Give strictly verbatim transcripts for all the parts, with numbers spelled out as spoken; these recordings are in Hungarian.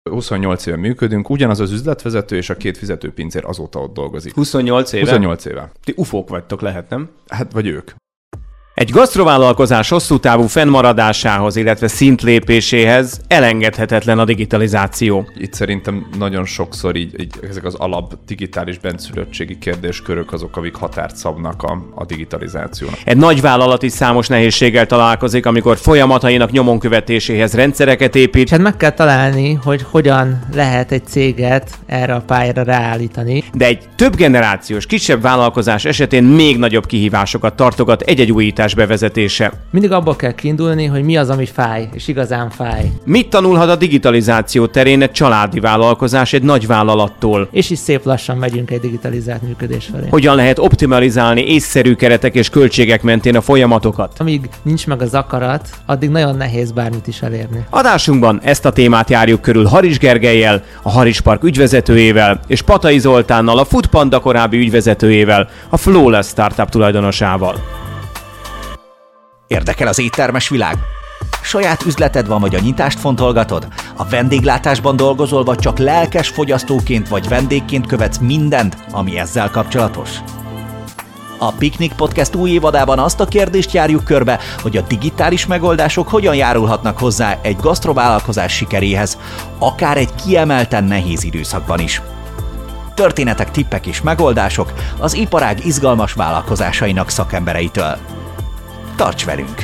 huszonnyolc éve működünk, ugyanaz az üzletvezető és a két fizetőpincér azóta ott dolgozik. huszonnyolc éve? huszonnyolc éve. Ti ufók vagytok, lehet, nem? Hát vagy ők. Egy gasztrovállalkozás hosszú távú fennmaradásához, illetve szintlépéséhez elengedhetetlen a digitalizáció. Itt szerintem nagyon sokszor így, így ezek az alap digitális bentszülöttségi kérdéskörök azok, amik határt szabnak a, a digitalizációnak. Egy nagy vállalat is számos nehézséggel találkozik, amikor folyamatainak nyomon követéséhez rendszereket épít. Hát meg kell találni, hogy hogyan lehet egy céget erre a pályára ráállítani. De egy több generációs, kisebb vállalkozás esetén még nagyobb kihívásokat tartogat egy-egy újítás bevezetése. Mindig abból kell kiindulni, hogy mi az, ami fáj, és igazán fáj. Mit tanulhat a digitalizáció terén egy családi vállalkozás egy nagy vállalattól? És is szép lassan megyünk egy digitalizált működés felé. Hogyan lehet optimalizálni észszerű keretek és költségek mentén a folyamatokat? Amíg nincs meg az akarat, addig nagyon nehéz bármit is elérni. Adásunkban ezt a témát járjuk körül Haris Gergellyel, a Haris Park ügyvezetőjével, és Patai Zoltánnal, a Foodpanda korábbi ügyvezetőjével, a Flawless Startup tulajdonosával. Érdekel az éttermes világ? Saját üzleted van, vagy a nyitást fontolgatod? A vendéglátásban dolgozol, vagy csak lelkes fogyasztóként vagy vendégként követsz mindent, ami ezzel kapcsolatos? A Piknik Podcast új évadában azt a kérdést járjuk körbe, hogy a digitális megoldások hogyan járulhatnak hozzá egy gasztrovállalkozás sikeréhez, akár egy kiemelten nehéz időszakban is. Történetek, tippek és megoldások az iparág izgalmas vállalkozásainak szakembereitől. Tarts velünk!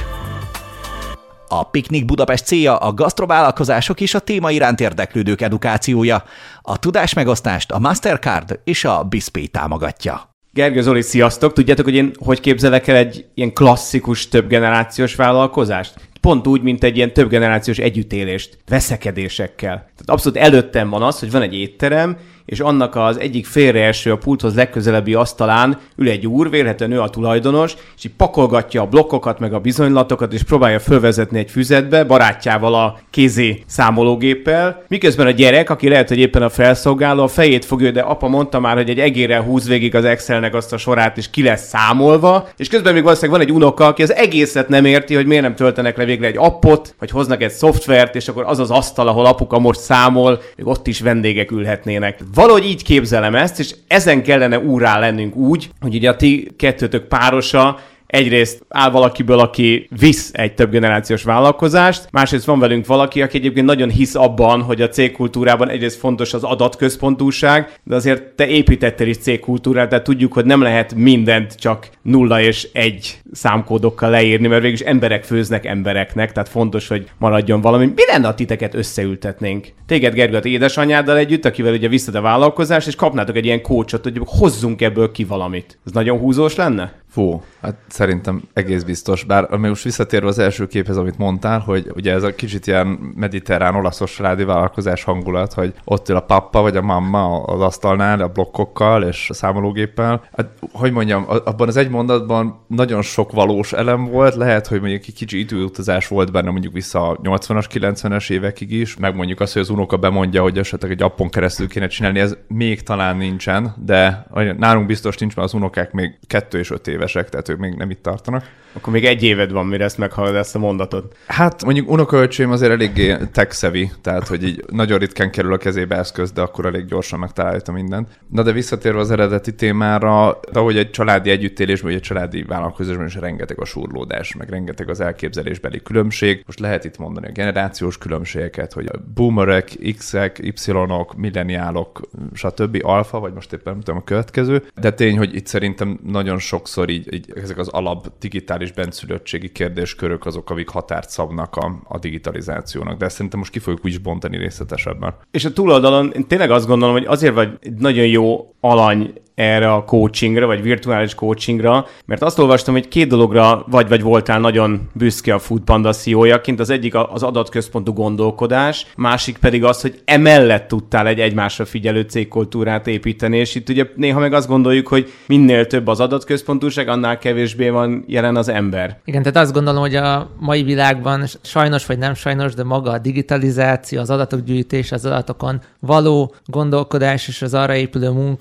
A Piknik Budapest célja a gasztrovállalkozások és a téma iránt érdeklődők edukációja. A tudásmegosztást a Mastercard és a BizPay támogatja. Gergő, Zoli, sziasztok! Tudjátok, hogy én hogy képzelek el egy ilyen klasszikus többgenerációs vállalkozást? Pont úgy, mint egy ilyen többgenerációs együttélést, veszekedésekkel. Tehát abszolút előttem van az, hogy van egy étterem, és annak az egyik félreeső, a pulthoz legközelebbi asztalán ül egy úr, vélhetően ő a tulajdonos, és így pakolgatja a blokkokat, meg a bizonylatokat, és próbálja fölvezetni egy füzetbe, barátjával a kézi számológéppel. Miközben a gyerek, aki lehet, hogy éppen a felszolgáló, a fejét fogja, de apa mondta már, hogy egy egérrel húz végig az Excelnek azt a sorát, és ki lesz számolva, és közben még valószínűleg van egy unoka, aki az egészet nem érti, hogy miért nem töltenek le végre egy appot, vagy hoznak egy szoftvert, és akkor az az asztal, ahol apuka most számol, még ott is vendégek ülhetnének. Valahogy így képzelem ezt, és ezen kellene úrrá lennünk úgy, hogy ugye a ti kettőtök párosa egyrészt áll valakiből, aki visz egy többgenerációs vállalkozást, másrészt van velünk valaki, aki egyébként nagyon hisz abban, hogy a cégkultúrában egyrészt fontos az adatközpontúság, de azért te építettél is cégkultúrát, tehát tudjuk, hogy nem lehet mindent csak nulla és egy számkódokkal leírni, mert végülis emberek főznek embereknek, tehát fontos, hogy maradjon valami. Mi lenne, ha titeket összeültetnénk? Téged, Gergő, édesanyáddal együtt, akivel ugye viszed a vállalkozást, és kapnátok egy ilyen coachot, hogy hozzunk ebből ki valamit. Ez nagyon húzós lenne? Fú, hát szerintem egész biztos, bár ami most visszatérve az első képhez, amit mondtál, hogy ugye ez a kicsit ilyen mediterrán olaszos családi vállalkozás hangulat, hogy ott ül a pappa vagy a mamma az asztalnál a blokkokkal és a számológéppel. Hát, hogy mondjam, abban az egy mondatban nagyon sok valós elem volt, lehet, hogy mondjuk egy kicsi időutazás volt benne mondjuk vissza a nyolcvanas, kilencvenes évekig is, meg mondjuk azt, hogy az unoka bemondja, hogy esetleg egy appon keresztül kéne csinálni, ez még talán nincsen, de nálunk biztos nincs, mert az unokák még kettő és öt évesek, tehát ők még nem itt tartanak. Akkor még egy éved van, mire ezt meghallod, ezt a mondatot. Hát mondjuk unokaöcsém azért eléggé tech-savvy, tehát hogy így nagyon ritkán kerül a kezébe eszköz, de akkor elég gyorsan megtalálta mindent. Na de visszatérve az eredeti témára, ahogy egy családi együttélésben, vagy egy családi vállalkozásban is rengeteg a surlódás, meg rengeteg az elképzelésbeli különbség. Most lehet itt mondani a generációs különbségeket, hogy a boomerek, X-ek, Y-ok, milleniálok, stb. Alfa, vagy most éppen nem tudom a következő. De tény, hogy itt szerintem nagyon sokszor így, így ezek az alap digitális bentszülöttségi kérdéskörök azok, amik határt szabnak a, a digitalizációnak. De ezt szerintem most ki fogjuk úgy is bontani részletesebben. És a túloldalon én tényleg azt gondolom, hogy azért vagy egy nagyon jó alany erre a coachingra, vagy virtuális coachingra, mert azt olvastam, hogy két dologra vagy vagy voltál nagyon büszke a Foodpanda cé e ó-jaként. Az egyik az adatközpontú gondolkodás, másik pedig az, hogy emellett tudtál egy egymásra figyelő cégkultúrát építeni, és itt ugye néha meg azt gondoljuk, hogy minél több az adatközpontúság, annál kevésbé van jelen az ember. Igen, tehát azt gondolom, hogy a mai világban sajnos vagy nem sajnos, de maga a digitalizáció, az adatok gyűjtése, az adatokon való gondolkodás és az arra épülő munka,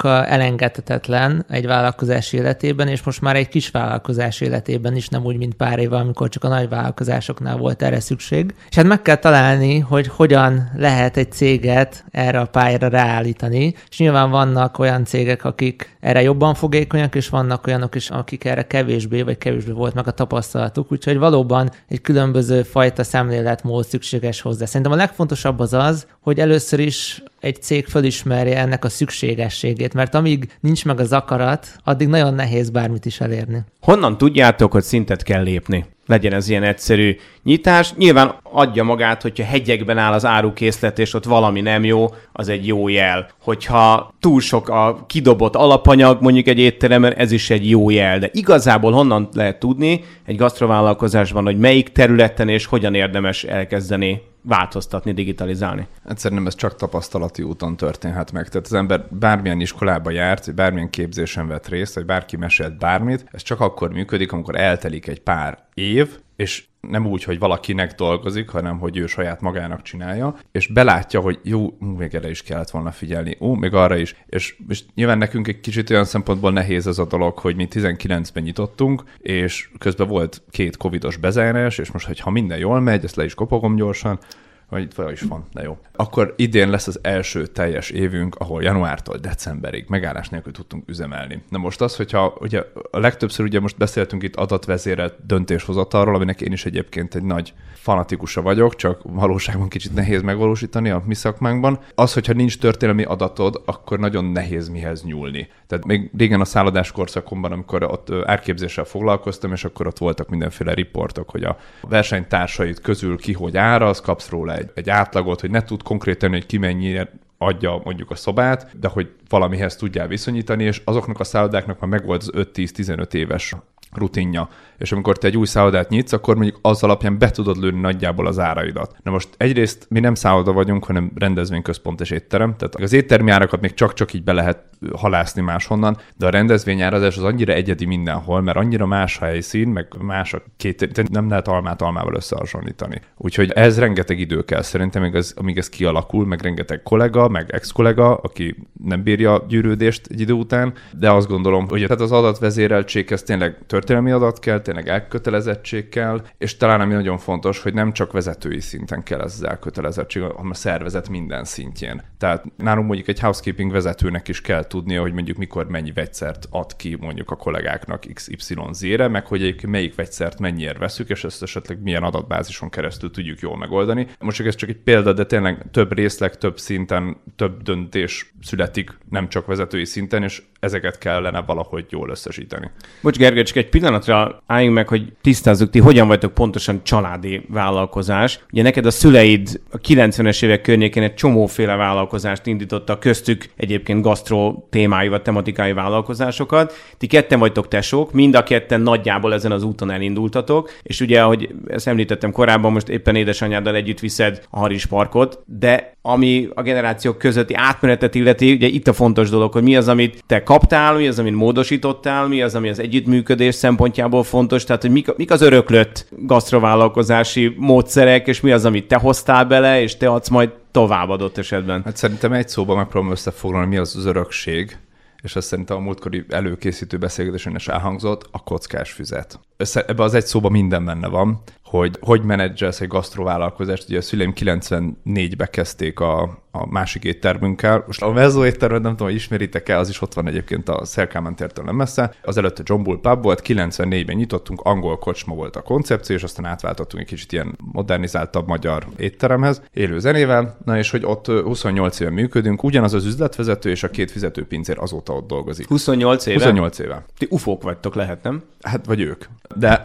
munka elengedhetetlen egy vállalkozás életében, és most már egy kis vállalkozás életében is, nem úgy, mint pár éve, amikor csak a nagy vállalkozásoknál volt erre szükség. És hát meg kell találni, hogy hogyan lehet egy céget erre a pályára ráállítani, és nyilván vannak olyan cégek, akik erre jobban fogékonyak, és vannak olyanok is, akik erre kevésbé, vagy kevésbé volt meg a tapasztalatuk, úgyhogy valóban egy különböző fajta szemléletmód szükséges hozzá. Szerintem a legfontosabb az az, hogy először is egy cég felismerje ennek a szükségességét, mert amíg nincs meg az akarat, addig nagyon nehéz bármit is elérni. Honnan tudjátok, hogy szintet kell lépni? Legyen ez ilyen egyszerű nyitás. Nyilván adja magát, hogyha hegyekben áll az árukészlet, és ott valami nem jó, az egy jó jel. Hogyha túl sok a kidobott alapanyag, mondjuk egy étteremben, ez is egy jó jel. De igazából honnan lehet tudni egy gasztrovállalkozásban, hogy melyik területen és hogyan érdemes elkezdeni változtatni, digitalizálni? Egyszerűen ez csak tapasztalati úton történhet meg. Tehát az ember bármilyen iskolába járt, vagy bármilyen képzésen vett részt, vagy bárki mesélt bármit, ez csak akkor működik, amikor eltelik egy pár év, és nem úgy, hogy valakinek dolgozik, hanem hogy ő saját magának csinálja, és belátja, hogy jó, még erre is kellett volna figyelni, ó, még arra is. És, és nyilván nekünk egy kicsit olyan szempontból nehéz ez a dolog, hogy mi tizenkilencben nyitottunk, és közben volt két covidos bezárás, és most, hogyha minden jól megy, ezt le is kopogom gyorsan, vagy itt is van, de jó. Akkor idén lesz az első teljes évünk, ahol januártól decemberig megállás nélkül tudtunk üzemelni. Na most az, hogyha ugye a legtöbbször ugye most beszéltünk itt adatvezérelt döntéshozatalról, aminek én is egyébként egy nagy fanatikusa vagyok, csak valóságban kicsit nehéz megvalósítani a mi szakmánkban. Az, hogyha nincs történelmi adatod, akkor nagyon nehéz mihez nyúlni. Tehát még régen a szállodás korszakomban, amikor ott árképzéssel foglalkoztam, és akkor ott voltak mindenféle riportok, hogy a versenytársait közül ki hogy áraz, kapsz róla egy, egy átlagot, hogy ne tud konkrétan, hogy ki mennyire adja mondjuk a szobát, de hogy valamihez tudjál viszonyítani, és azoknak a szállodáknak már megvolt az öt-tíz-tizenöt éves rutinja. És amikor te egy új szállodát nyitsz, akkor mondjuk az alapján be tudod lőni nagyjából az áraidat. Na most egyrészt mi nem szálloda vagyunk, hanem rendezvényközpont és étterem, tehát az éttermi árakat még csak-csak így be lehet halászni máshonnan, de a rendezvényárazás az annyira egyedi mindenhol, mert annyira más a helyszín, meg más a két, nem lehet almát almával összehasonlítani. Úgyhogy ez rengeteg idő kell szerintem, amíg ez, amíg ez kialakul, meg rengeteg kollega, meg ex-kollega, aki nem bírja a gyűrődést egy idő után, de azt gondolom, hogy tehát az adatvezéreltséghez tényleg történelmi adat kell, tényleg elkötelezettség kell, és talán ami nagyon fontos, hogy nem csak vezetői szinten kell ez az elkötelezettség, hanem a szervezet minden szintjén. Tehát nálunk mondjuk egy housekeeping vezetőnek is kell tudnia, hogy mondjuk mikor mennyi vegyszert ad ki mondjuk a kollégáknak iksz ipszilon zére, meg hogy egyébként melyik vegyszert mennyiért veszük, és ezt esetleg milyen adatbázison keresztül tudjuk jól megoldani. Most csak ez csak egy példa, de tényleg több részleg, több szinten, több döntés születik, nem csak vezetői szinten, és ezeket kellene valahogy jól összesíteni. Bocs, Gergely, csak egy pillanatra álljunk meg, hogy tisztázzuk, ti hogyan vagytok pontosan családi vállalkozás. Ugye neked a szüleid a kilencvenes évek környékén egy csomóféle vállalkozást indítottak, köztük egyébként gasztro témájú vagy tematikai vállalkozásokat. Ti ketten vagytok tesók, mind a ketten nagyjából ezen az úton elindultatok, és ugye, ahogy ezt említettem korábban, most éppen édesanyáddal együtt viszed a Haris Parkot, de ami a generációk közötti átmenetet illeti, ugye itt a fontos dolog, hogy mi az, amit te kaptál, mi az, amit módosítottál, mi az, ami az együttműködés szempontjából fontos, tehát hogy mik, mik az öröklött gasztrovállalkozási módszerek, és mi az, amit te hoztál bele, és te adsz majd tovább adott esetben. Hát szerintem egy szóban megpróbálom összefoglalni, mi az az örökség, és azt szerintem a múltkori előkészítő beszélgetésen is elhangzott, a kockás füzet. Össze, ebbe az egy szóban minden benne van, hogy hogy menedzselsz egy gasztrovállalkozást. Ugye a szüleim kilencvennégybe kezdték a, a másik éttermünkkel. Most a Vezó éttermet nem tudom, hogy ismeritek-e, az is ott van egyébként a Szélkámán tértől nem messze. Az előtt a John Bull Pub volt, kilencvennégyben nyitottunk, angol kocsma volt a koncepció, és aztán átváltottunk egy kicsit ilyen modernizáltabb magyar étteremhez, élő zenével. Na és hogy ott huszonnyolc éve működünk, ugyanaz az üzletvezető és a két fizetőpincér azóta ott dolgozik. huszonnyolc éve? huszonnyolc éve. Ti ufók vagytok, lehet, nem? Hát, vagy ők. De,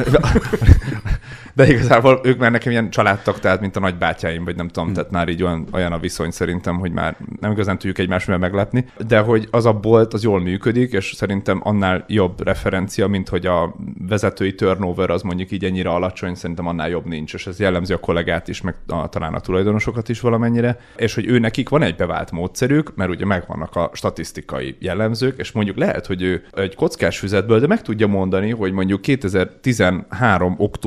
de igazából ők már nekem ilyen családtag, tehát mint a nagybátyáim, vagy nem tudom, hmm. tehát már így olyan, olyan a viszony szerintem, hogy már nem igazán tudjuk egymást meglepni, de hogy az a bolt, az jól működik, és szerintem annál jobb referencia, mint hogy a vezetői turnover az mondjuk így ennyire alacsony, szerintem annál jobb nincs, és ez jellemzi a kollégát is, meg a, talán a tulajdonosokat is valamennyire, és hogy ő nekik van egy bevált módszerük, mert ugye megvannak a statisztikai jellemzők, és mondjuk lehet, hogy ő egy kockás füzetből, de meg tudja mondani, hogy mondjuk kétezer-tizenhárom októberéhez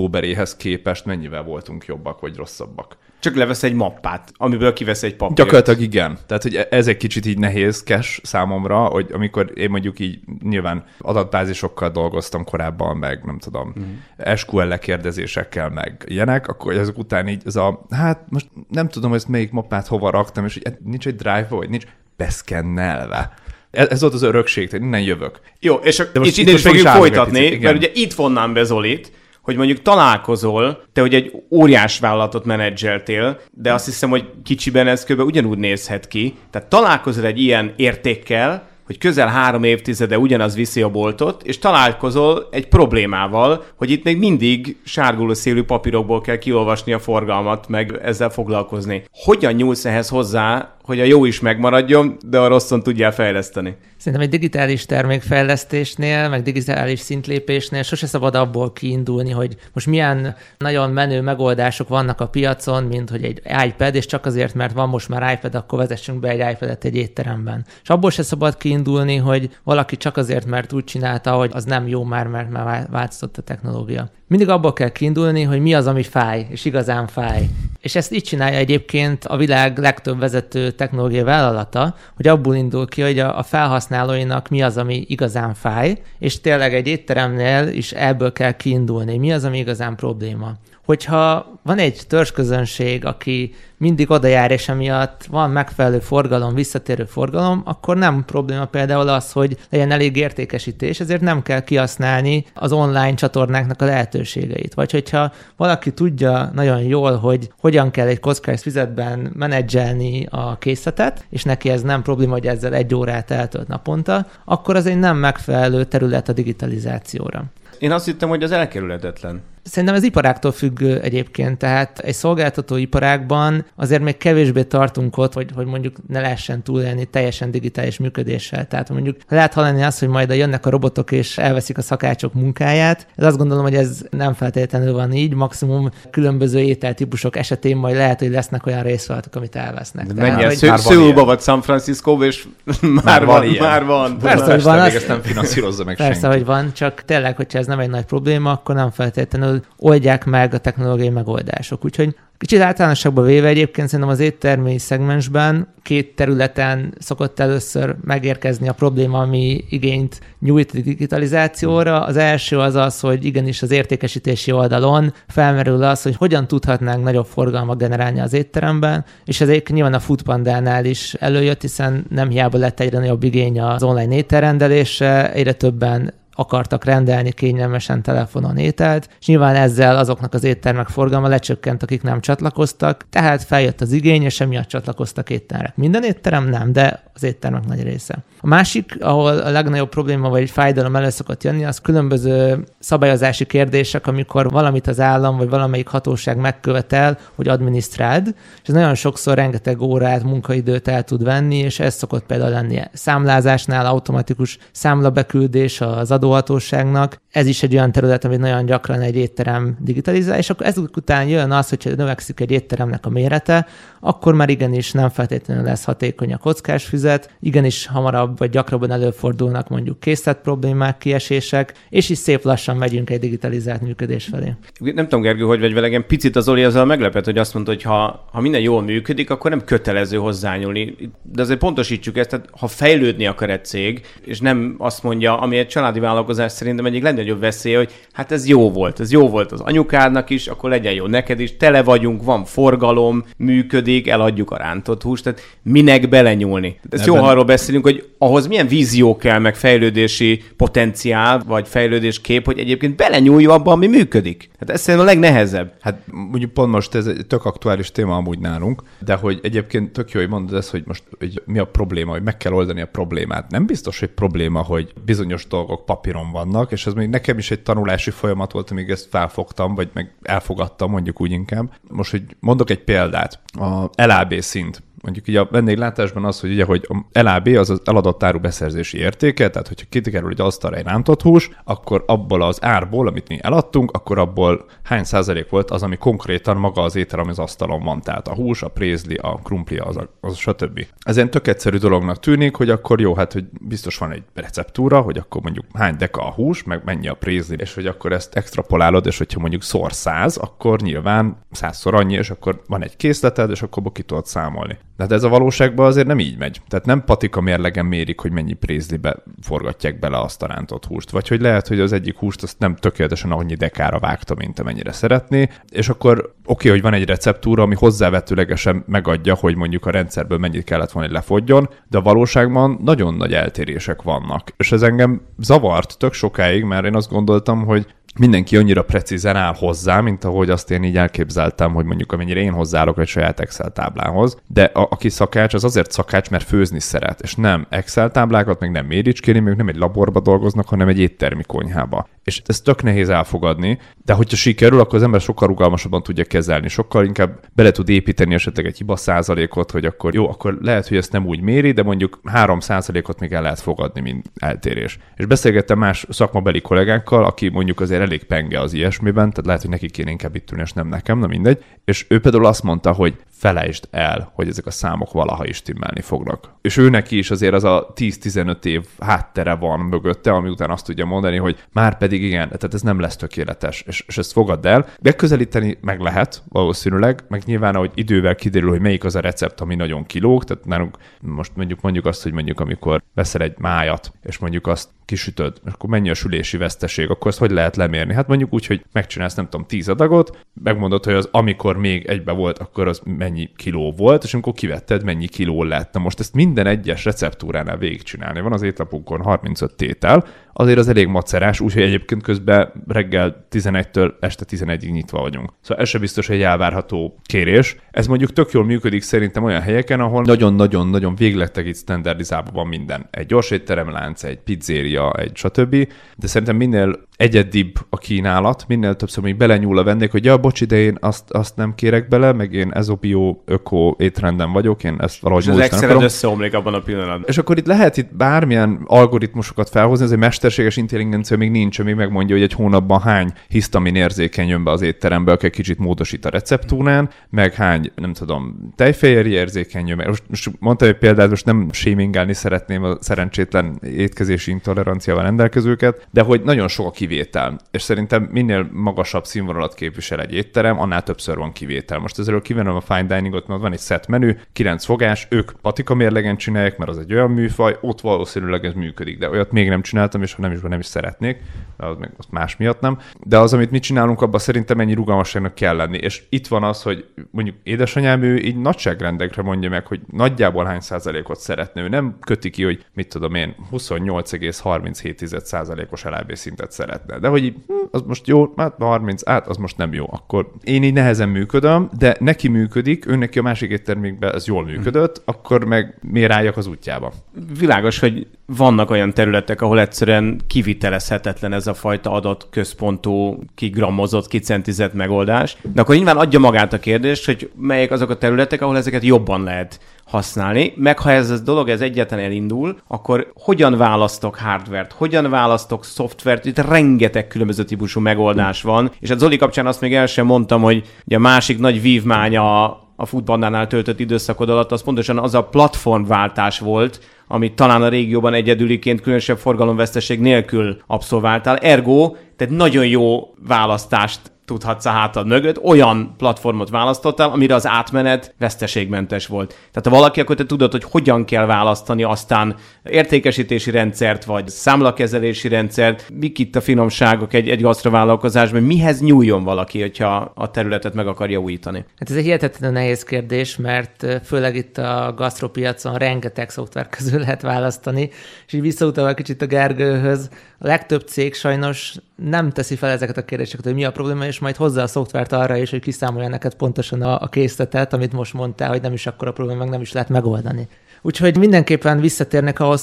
régihez képest mennyivel voltunk jobbak vagy rosszabbak. Csak levesz egy mappát, amiből kivesz egy papírt. Gyakorlatilag igen. Tehát, hogy ez egy kicsit így nehézkes számomra, hogy amikor én mondjuk így nyilván adatbázisokkal dolgoztam korábban, meg nem tudom, mm. es kú el lekérdezésekkel, meg ilyenek, akkor ezek után így ez a, hát most nem tudom, hogy ezt melyik mappát hova raktam, és hogy nincs egy drive, vagy nincs beszkennelve. Ez, ez volt az örökség, tehát innen jövök. Jó, és a, most itt, itt is fogjuk folytatni, picit, mert ugye itt vonnám be Zolit, hogy mondjuk találkozol, te hogy egy óriás vállalatot menedzseltél, de azt hiszem, hogy kicsiben ez kb. Ugyanúgy nézhet ki. Tehát találkozol egy ilyen értékkel, hogy közel három évtizede ugyanaz viszi a boltot, és találkozol egy problémával, hogy itt még mindig sárguló szélű papírokból kell kiolvasni a forgalmat, meg ezzel foglalkozni. Hogyan nyúlsz ehhez hozzá, hogy a jó is megmaradjon, de a rosszon tudjál fejleszteni? Szerintem egy digitális termékfejlesztésnél, meg digitális szintlépésnél sose szabad abból kiindulni, hogy most milyen nagyon menő megoldások vannak a piacon, mint hogy egy iPad, és csak azért, mert van most már iPad, akkor vezessünk be egy iPadet egy étteremben. És abból se szabad kiindulni, hogy valaki csak azért, mert úgy csinálta, hogy az nem jó már, mert már változott a technológia. Mindig abból kell kiindulni, hogy mi az, ami fáj, és igazán fáj. És ezt így csinálja egyébként a világ legtöbb vezető technológiai vállalata, hogy abból indul ki, hogy a felhasználóinak mi az, ami igazán fáj, és tényleg egy étteremnél is ebből kell kiindulni. Mi az, ami igazán probléma? Hogyha van egy törzsközönség, aki mindig oda jár, és emiatt van megfelelő forgalom, visszatérő forgalom, akkor nem probléma például az, hogy legyen elég értékesítés, ezért nem kell kihasználni az online csatornáknak a lehetőségeit. Vagy hogyha valaki tudja nagyon jól, hogy hogyan kell egy kockás füzetben menedzselni a készletet, és neki ez nem probléma, hogy ezzel egy órát eltölt naponta, akkor az egy nem megfelelő terület a digitalizációra. Én azt hittem, hogy az elkerülhetetlen. Szerintem ez iparáktól függ egyébként, tehát egy szolgáltató iparágban azért még kevésbé tartunk ott, hogy, hogy mondjuk ne lehessen túlélni teljesen digitális működéssel. Tehát mondjuk lehet hallani azt, hogy majd jönnek a robotok és elveszik a szakácsok munkáját. Ez azt gondolom, hogy ez nem feltétlenül van így, maximum különböző ételtípusok esetén majd lehet, hogy lesznek olyan részváltok, amit elvesznek. Menjél Szőulba vagy San Franciscóba, és már, már van, van már van. Persze, hogy van. Azt... ezt nem finanszírozza meg Persze, senki. hogy van, csak tényleg, hogyha ez nem egy nagy probléma, akkor nem feltétlenül oldják meg a technológiai megoldások. Úgyhogy kicsit általánosabban véve egyébként szerintem az éttermi szegmensben két területen szokott először megérkezni a probléma, ami igényt nyújt a digitalizációra. Az első az az, hogy igenis az értékesítési oldalon felmerül az, hogy hogyan tudhatnánk nagyobb forgalmat generálni az étteremben, és ez egyébként nyilván a Foodpandánál is előjött, hiszen nem hiába lett egyre nagyobb igény az online ételrendelésre, egyre többen akartak rendelni kényelmesen telefonon ételt, és nyilván ezzel azoknak az éttermek forgalma lecsökkent, akik nem csatlakoztak, tehát feljött az igény, és emiatt csatlakoztak éttermek. Minden étterem nem, de az éttermek nagy része. A másik, ahol a legnagyobb probléma vagy fájdalom elő szokott jönni, az különböző szabályozási kérdések, amikor valamit az állam vagy valamelyik hatóság megkövetel, hogy adminisztráld, és ez nagyon sokszor rengeteg órát, munkaidőt el tud venni, és ez szokott például lenni számlázásnál, automatikus számlabeküldés az adóhatóságnak. Ez is egy olyan terület, amit nagyon gyakran egy étterem digitalizál, és akkor ezek után jön az, hogyha növekszik egy étteremnek a mérete, akkor már igenis nem feltétlenül lesz hatékony a kockás füzet, igenis hamarabb vagy gyakrabban előfordulnak mondjuk készlet problémák, kiesések, és is szép lassan megyünk egy digitalizált működés felé. Nem tudom, Gergő, hogy vagy vele, engem picit az Oli azzal meglepett, hogy azt mondta, hogy ha, ha minden jól működik, akkor nem kötelező hozzányúlni. De azért pontosítsuk ezt, tehát ha fejlődni akar egy cég, és nem azt mondja, ami egy családi vállalkozás szerintem egyik legnagyobb veszélye, hogy hát ez jó volt, ez jó volt az anyukádnak is, akkor legyen jó neked is, tele vagyunk, van forgalom, működik, eladjuk a rántott húst, tehát minek belenyúlni. Ezt jó, ha arról beszélünk, hogy ahhoz milyen vízió kell, meg fejlődési potenciál, vagy fejlődéskép, hogy egyébként belenyúljon abba, ami működik. Hát ez szerintem a legnehezebb. Hát mondjuk pont most ez egy tök aktuális téma amúgy nálunk, de hogy egyébként tök jó, hogy mondod ezt, hogy most hogy mi a probléma, hogy meg kell oldani a problémát. Nem biztos, hogy probléma, hogy bizonyos dolgok papíron vannak, és ez még nekem is egy tanulási folyamat volt, amíg ezt felfogtam, vagy meg elfogadtam, mondjuk úgy inkább. Most, hogy mondok egy példát, a el á bé szint, mondjuk így a vendéglátásban az, hogy ugye, hogy el á bé az az eladott áru beszerzési értéke, tehát hogyha kikerül egy asztalra egy rántott hús, akkor abból az árból, amit mi eladtunk, akkor abból hány százalék volt az, ami konkrétan maga az étel, ami az asztalon van. Tehát a hús, a prézli, a krumpli, az, a, az stb. Ez ilyen tök egyszerű dolognak tűnik, hogy akkor jó, hát hogy biztos van egy receptúra, hogy akkor mondjuk hány deka a hús, meg mennyi a prézli, és hogy akkor ezt extrapolálod, és hogyha mondjuk szor száz, akkor nyilván százszor annyi, és akkor van egy készleted, és akkor ki tudod számolni. De hát ez a valóságban azért nem így megy. Tehát nem patika mérlegen mérik, hogy mennyi prézlibe forgatják bele azt a rántott húst. Vagy hogy lehet, hogy az egyik húst azt nem tökéletesen annyi dekára vágta, mint amennyire szeretné, és akkor oké, hogy van egy receptúra, ami hozzávetőlegesen megadja, hogy mondjuk a rendszerből mennyit kellett volna, hogy lefogjon, de a valóságban nagyon nagy eltérések vannak. És ez engem zavart tök sokáig, mert én azt gondoltam, hogy mindenki annyira precízen áll hozzá, mint ahogy azt én így elképzeltem, hogy mondjuk amennyire én hozzáállok egy saját Excel táblához, de a, aki szakács, az azért szakács, mert főzni szeret, és nem Excel táblákat, meg nem méricskéni, még nem egy laborba dolgoznak, hanem egy éttermi konyhába. És ez tök nehéz elfogadni, de hogyha sikerül, akkor az ember sokkal rugalmasabban tudja kezelni, sokkal inkább bele tud építeni esetleg egy hiba százalékot, hogy akkor jó, akkor lehet, hogy ezt nem úgy méri, de mondjuk három százalékot még el lehet fogadni, mint eltérés. És beszélgettem más szakmabeli kollégákkal, aki mondjuk azért elég penge az ilyesmiben, tehát lehet, hogy neki kéne inkább itt ülni, és nem nekem, na mindegy. És ő például azt mondta, hogy felejtsd el, hogy ezek a számok valaha is timmelni fognak. És ő neki is azért az a tíz-tizenöt év háttere van mögötte, ami után azt tudja mondani, hogy már pedig igen, tehát ez nem lesz tökéletes, és, és ezt fogadd el. Megközelíteni meg lehet valószínűleg, meg nyilván, ahogy idővel kiderül, hogy melyik az a recept, ami nagyon kilóg, tehát nálunk most mondjuk mondjuk azt, hogy mondjuk amikor veszel egy májat, és mondjuk azt kisütöd, és akkor mennyi a sülési veszteség, akkor ezt hogy lehet lemérni? Hát mondjuk úgy, hogy megcsinálsz nem tudom tíz adagot, megmondod, hogy az amikor még egybe volt, akkor az mennyi kiló volt, és amikor kivetted, mennyi kiló lett. Na most ezt minden egyes receptúránál végigcsinálni. Van az étlapunkon harmincöt tétel, azért az elég macerás, úgyhogy egyébként közben reggel tizenegytől este tizenegyig nyitva vagyunk. Szóval ez se biztos, hogy egy elvárható kérés. Ez mondjuk tök jól működik szerintem olyan helyeken, ahol nagyon-nagyon-nagyon végletekig standardizálva van minden. Egy gyorsétteremlánc, egy pizzéria, egy stb. De szerintem minél egyedibb a kínálat, minél többször még belenyúl a vendég, hogy ja, bocs, de én azt, azt nem kérek bele, meg én ezobio, öko étrenden vagyok, én ezt valahogy módosítani akarom. És az Exceled összeomlik abban a pillanatban. És akkor itt lehet itt bármilyen algoritmusokat felhozni, ez egy mesterséges intelligencia még nincs, még megmondja, hogy egy hónapban hány hisztamin érzékeny jön be az étterembe, aki kicsit módosít a receptúrán, meg hány, nem tudom, tejfehérje érzékeny jön. Most, most mondtam egy példát, most nem shamingálni szeretném a szerencsétlen étkezési intoleranciával rendelkezőket, de hogy nagyon sok a kivétel. És szerintem minél magasabb színvonalat képvisel egy étterem, annál többször van kivétel. Most ezzel kivenem a fine diningot, mert van egy set menü, kilenc fogás, ők patika mérlegen csinálják, mert az egy olyan műfaj, ott valószínűleg ez működik, de olyat még nem csináltam, és ha nem is, nem is szeretnék, de az meg azt más miatt nem. De az, amit mi csinálunk, abban szerintem ennyi rugalmasságnak kell lenni. És itt van az, hogy mondjuk édesanyám, ő így nagyságrendekre mondja meg, hogy nagyjából hány százalékot szeretne. Ő nem köti ki, hogy mit tudom én, huszonnyolc egész harminchét százalékos el á bé szintet szeretne. De hogy így, hm, az most jó, hát harminc, át, az most nem jó. Akkor én így nehezen működöm, de neki működik, ő neki a másik éttermékben ez jól működött, akkor meg miért álljak az útjába? Világos, hogy vannak olyan területek, ahol egyszerűen kivitelezhetetlen ez a fajta adat központú, kigrammozott, kicentizett megoldás. De akkor nyilván adja magát a kérdést, hogy melyek azok a területek, ahol ezeket jobban lehet használni, meg ha ez a dolog ez egyáltalán elindul, akkor hogyan választok hardvert, hogyan választok szoftvert, itt rengeteg különböző típusú megoldás van, és a Zoli kapcsán azt még el sem mondtam, hogy a másik nagy vívmánya a Foodpandánál töltött időszakod alatt, az pontosan az a platformváltás volt, amit talán a régióban egyedüliként különösebb forgalomveszteség nélkül abszolváltál. Ergo, tehát nagyon jó választást tudhatsz a hátad mögött, olyan platformot választottál, amire az átmenet veszteségmentes volt. Tehát ha valaki, akkor te tudod, hogy hogyan kell választani aztán értékesítési rendszert, vagy számlakezelési rendszert, mik itt a finomságok egy, egy gasztrovállalkozásban, mihez nyúljon valaki, hogyha a területet meg akarja újítani? Hát ez egy hihetetlenül nehéz kérdés, mert főleg itt a gasztropiacon rengeteg szoftver közül lehet választani, és így visszautalva kicsit a Gergőhöz, a legtöbb cég sajnos nem teszi fel ezeket a kérdéseket, hogy mi a probléma, és majd hozzá a szoftvert arra is, hogy kiszámolja neked pontosan a, a készletet, amit most mondtál, hogy nem is akkora probléma, meg nem is lehet megoldani. Úgyhogy mindenképpen visszatérnek ahhoz, hogy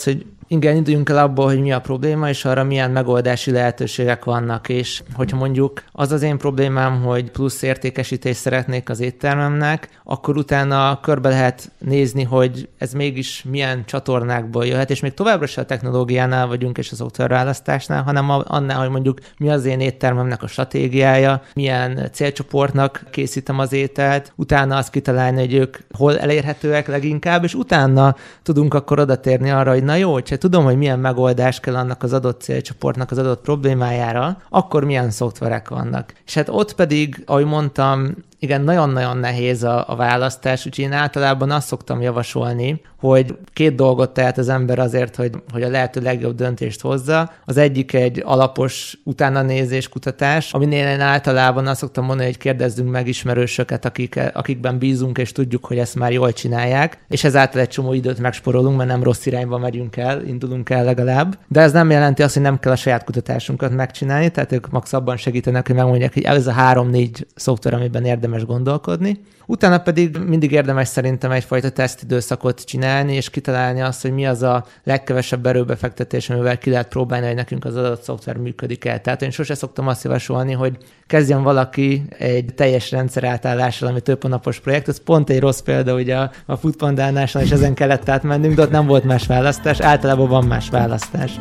igen, induljunk el abból, hogy mi a probléma, és arra milyen megoldási lehetőségek vannak, és hogyha mondjuk az az én problémám, hogy plusz értékesítést szeretnék az éttermemnek, akkor utána körbe lehet nézni, hogy ez mégis milyen csatornákból jöhet, és még továbbra se a technológiánál vagyunk, és a szoftverválasztásnál, hanem annál, hogy mondjuk mi az én éttermemnek a stratégiája, milyen célcsoportnak készítem az ételt, utána azt kitalálni, hogy ők hol elérhetőek leginkább, és utána tudunk akkor odatérni arra, hogy na jó, hogyha tudom, hogy milyen megoldás kell annak az adott célcsoportnak az adott problémájára, akkor milyen szoftverek vannak. És hát ott pedig, ahogy mondtam, igen, nagyon-nagyon nehéz a, a választás, úgyhogy én általában azt szoktam javasolni, hogy két dolgot tehet az ember azért, hogy, hogy a lehető legjobb döntést hozza. Az egyik egy alapos utánanézés, kutatás, aminél én általában azt szoktam mondani, hogy kérdezzünk meg ismerősöket, akik, akikben bízunk, és tudjuk, hogy ezt már jól csinálják, és ezáltal egy csomó időt megsporolunk, mert nem rossz irányba megyünk el, indulunk el legalább. De ez nem jelenti azt, hogy nem kell a saját kutatásunkat megcsinálni, tehát ők max abban segítenek, hogy megmondják, hogy ez a három-négy szoftver, amiben érdemes gondolkodni. Utána pedig mindig érdemes szerintem egyfajta tesztidőszakot csinálni, és kitalálni azt, hogy mi az a legkevesebb erőbefektetés, amivel ki lehet próbálni, hogy nekünk az adott szoftver működik el. Tehát én sose szoktam azt javasolni, hogy kezdjen valaki egy teljes rendszer átállással, ami több hónapos projekt. Ez pont egy rossz példa, ugye a, a Foodpandánásnál, és ezen kellett átmennünk, de ott nem volt más választás. Általában van más választás.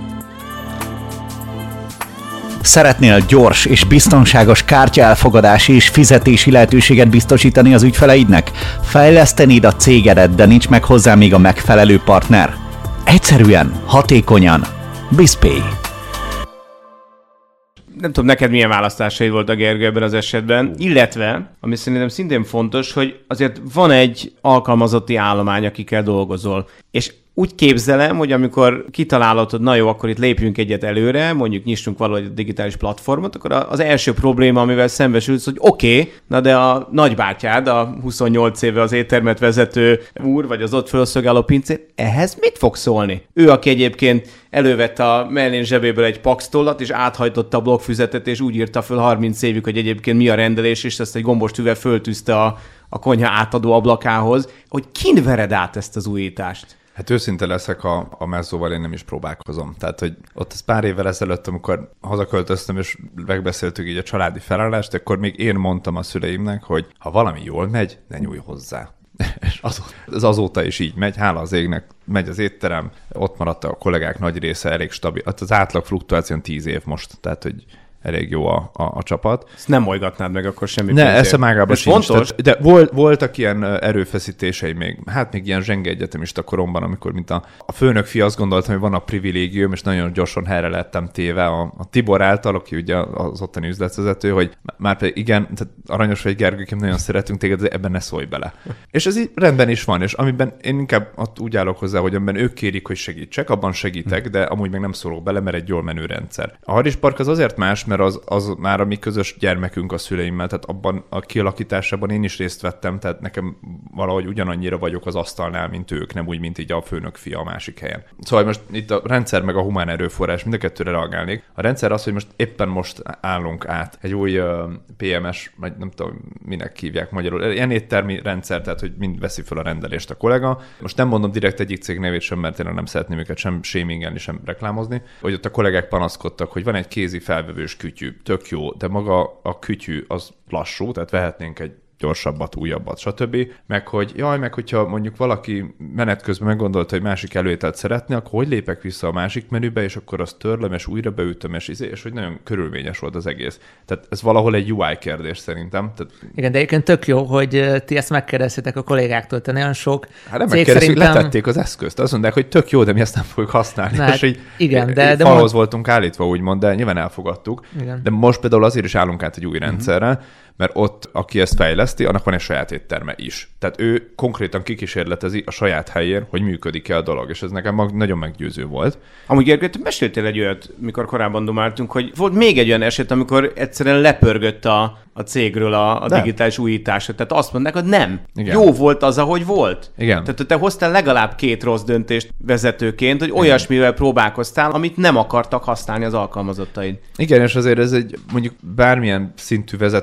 Szeretnél gyors és biztonságos kártyaelfogadási és fizetési lehetőséget biztosítani az ügyfeleidnek? Fejlesztenéd a cégedet, de nincs meg hozzá még a megfelelő partner? Egyszerűen, hatékonyan. BizPay. Nem tudom, neked milyen választásaid voltak, Gergő, ebben az esetben, illetve, ami szerintem szintén fontos, hogy azért van egy alkalmazotti állomány, akikkel dolgozol, és úgy képzelem, hogy amikor kitalálod, hogy na jó, akkor itt lépjünk egyet előre, mondjuk nyissunk valahogy digitális platformot, akkor az első probléma, amivel szembesülsz, hogy oké, okay, na de a nagybátyád, a huszonnyolc éve az éttermet vezető úr, vagy az ott fölszolgáló pincér, ehhez mit fog szólni? Ő, aki egyébként elővette a mellén zsebéből egy paxtollat, és áthajtotta a blokkfüzetet, és úgy írta föl harminc évig, hogy egyébként mi a rendelés, és ezt egy gombostűvel föltűzte a, a konyha átadó ablakához, hogy kin vered át ezt az újítást? Hát őszinte leszek, a, a mezzóval én nem is próbálkozom. Tehát, hogy ott az pár évvel ezelőtt, amikor hazaköltöztem, és megbeszéltük így a családi felállást, akkor még én mondtam a szüleimnek, hogy ha valami jól megy, ne nyújj hozzá. És azóta, ez azóta is így megy, hála az égnek, megy az étterem, ott maradt a kollégák nagy része, elég stabil. Hát az átlag fluktuáción tíz év most, tehát, hogy elég jó a, a, a csapat. Ezt nem olygatnád meg akkor semmi Ne, eszem ágában sincs. Fontos? Tehát, de volt, voltak ilyen erőfeszítései még, hát még ilyen zsenge egyetemista koromban, amikor mint a, a főnök fia azt gondoltam, hogy van a privilégium, és nagyon gyorsan helyre lettem téve a, a Tibor által, aki ugye az ottani üzletvezető, hogy már pedig igen, tehát aranyos vagy Gergőkém, nagyon szeretünk téged, de ebben ne szólj bele. És ez így rendben is van, és amiben én inkább úgy állok hozzá, hogy amiben ők kérik, hogy segítsek, abban segítek, de amúgy meg nem szólok bele, mert egy jól menő rendszer. A Harispark az azért más, mert az, az már a mi közös gyermekünk a szüleimmel, tehát abban a kialakításában én is részt vettem, tehát nekem valahogy ugyanannyira vagyok az asztalnál, mint ők, nem úgy, mint így a főnök fia a másik helyen. Szóval most itt a rendszer meg a humán erőforrás, mind a kettőre reagálnék. A rendszer az, hogy most éppen most állunk át egy új uh, pé em es, vagy nem tudom, minek hívják magyarul, ilyen éttermi rendszer, tehát hogy mind veszi fel a rendelést a kollega. Most nem mondom direkt egyik cég nevét sem, mert én nem szeretném őket sem shamingelni, sem reklámozni, hogy ott a kollégák panaszkodtak, hogy van egy kézi felvevős kütyű, tök jó, de maga a kütyű az lassú, tehát vehetnénk egy gyorsabbat, újabbat, stb. Meg hogy jaj, meg hogyha mondjuk valaki menet közben meggondolta, hogy másik előételt szeretne, akkor hogy lépek vissza a másik menübe, és akkor azt törlöm, és újra beütöm, és, és hogy nagyon körülményes volt az egész. Tehát ez valahol egy u i kérdés szerintem. Tehát... Igen, de egyébként tök jó, hogy ti ezt megkérdeztétek a kollégáktól, te nagyon sok hát nem megkérdeztük, szerintem... letették az eszközt. Azt mondták, hogy tök jó, de mi ezt nem fogjuk használni. Hát, és így, igen, de, de falhoz mond... voltunk állítva, úgymond, de nyilván elfogadtuk. Igen. De most például azért is állunk át egy új rendszerre, mert ott, aki ezt fejleszti, annak van egy saját étterme is. Tehát ő konkrétan kikísérletezi a saját helyén, hogy működik-e a dolog, és ez nekem nagyon meggyőző volt. Amúgy Gergő, te meséltél egy olyat, mikor korábban domáltunk, hogy volt még egy olyan eset, amikor egyszerűen lepörgött a, a cégről a, a digitális újításra. Tehát azt mondták, hogy nem. Igen. Jó volt az, ahogy volt. Igen. Tehát te hoztál legalább két rossz döntést vezetőként, hogy olyasmivel próbálkoztál, amit nem akartak használni az alkalmazottaid. Igen, és azért ez egy mondjuk bármilyen szintű vezetőként